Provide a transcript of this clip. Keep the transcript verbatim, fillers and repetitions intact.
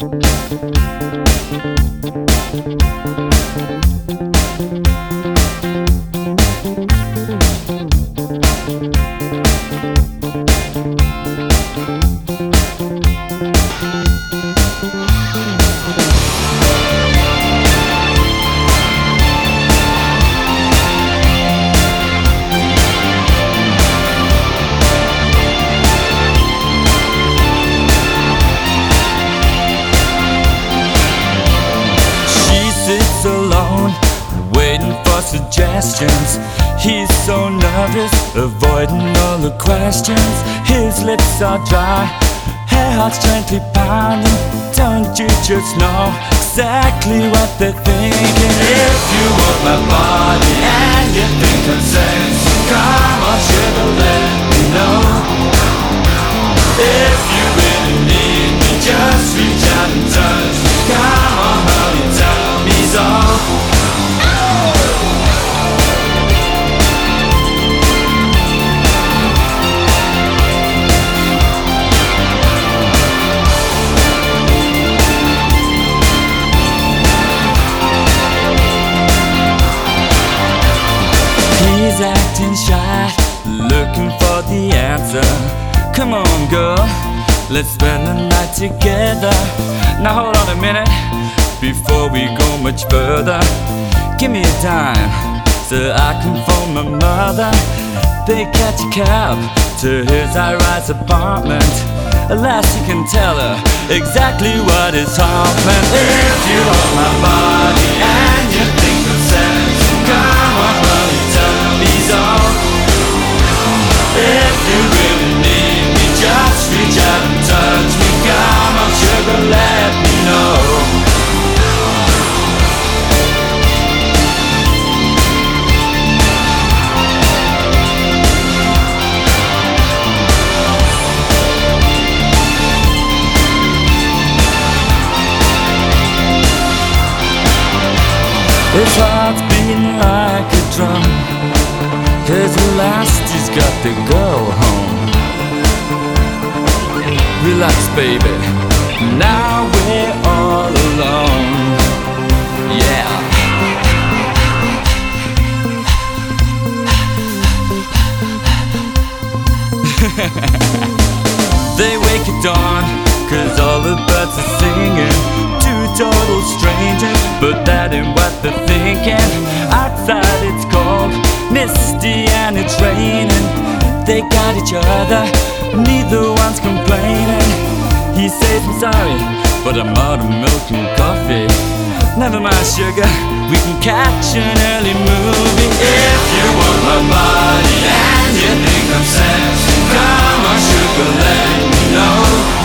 Alone, waiting for suggestions. He's so nervous, avoiding all the questions. His lips are dry, her heart's gently pounding. Don't you just know exactly what they're thinking? If you want my body and you think I'm sense, come on sugar, let me know. If you really need me, just reach out and touch. Come on honey, tell me so. He's acting shy, looking for the answer. Come on girl, let's spend the night together. Now hold on a minute, before we go much further. Give me a dime, so I can phone my mother. They catch a cab to his high-rise apartment. At last you can tell her exactly what is happening. If you want my body and you think of sense, come on honey, tell me so. If you really need me, just reach out and touch me. Come on sugar, let me know. His heart's beating like a drum, cause at last he's got to go home. Relax baby, now we're all alone. Yeah. They wake at dawn, cause all the birds are singing. Total strangers, but that ain't what they're thinking. Outside it's cold, misty and it's raining. They got each other, neither one's complaining. He says I'm sorry, but I'm out of milk and coffee. Never mind sugar, we can catch an early movie. If you want my body and you think I'm sense, come on sugar, let me know.